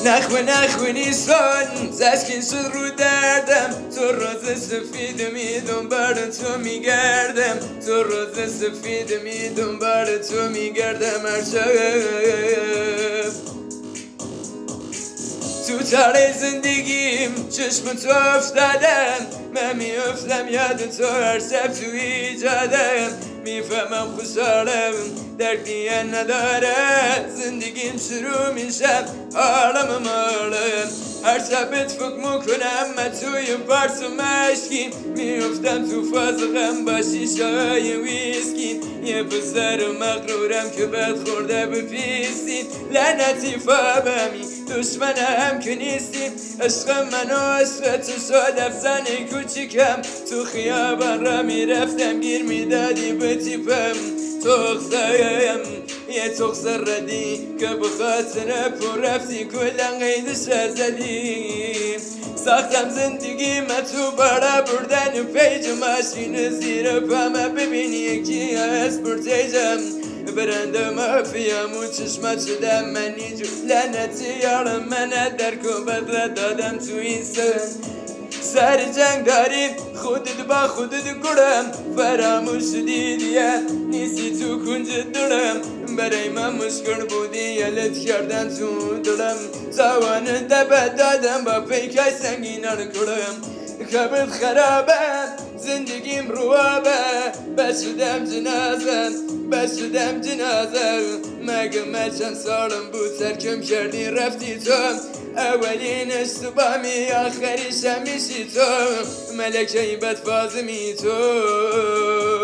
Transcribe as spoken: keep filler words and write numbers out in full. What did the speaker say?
نخوه نخونی سان زشکین شد رو دردم، تو روز سفید می دنبال تو میگردم، تو روز سفید می دنبال تو میگردم هر شب. تو تاره زندگیم چشم تو افتادم، من میافتم یاد تو هر شب تو ایجادم. میفهمم خوشحالم دردیه نداره، زندگیم شروع میشم حالم مالم. هر شب فکر میکنم من توی پارس و مشکی، میافتم تو فاز غم با شیشه های ویسکی. یه پسر مغرورم که بد خورده به پیستی، لعنتی فهمی دشمنم که نیستی. عشق من و عشق تو شد افسانه کوچیکم، تو خیابان را میرفتم گیر میدادی به تیپم. تخصیم یه تخص ردی که بخاطر پر رفتی کلن قیدش زدی. ساختم زندگی من تو بارا بردن و پیج ماشین زیر پامه، ببینی یکی از پرتیجم برنده مافیام و چشمت شدم من اینجور. لعنتی یارم من درک و بدره دادم تو این سن. سر جنگ داریم خودت با خودت گرم، فراموش شدی دیگه نیستی تو کنج دلم. برای من مشکل بودی یلت کردن تو دلم، زوان دبت دادم با پیکای سنگین رو کرم. کبت خرابه زندگیم روابه، بس شدم جنازه بس شدم جنازه. مگه من چند سالم بود ترکم کردی رفتی تو، اولین اشتباهی آخریش همیشی تو، ملکه بد فاضمی تو.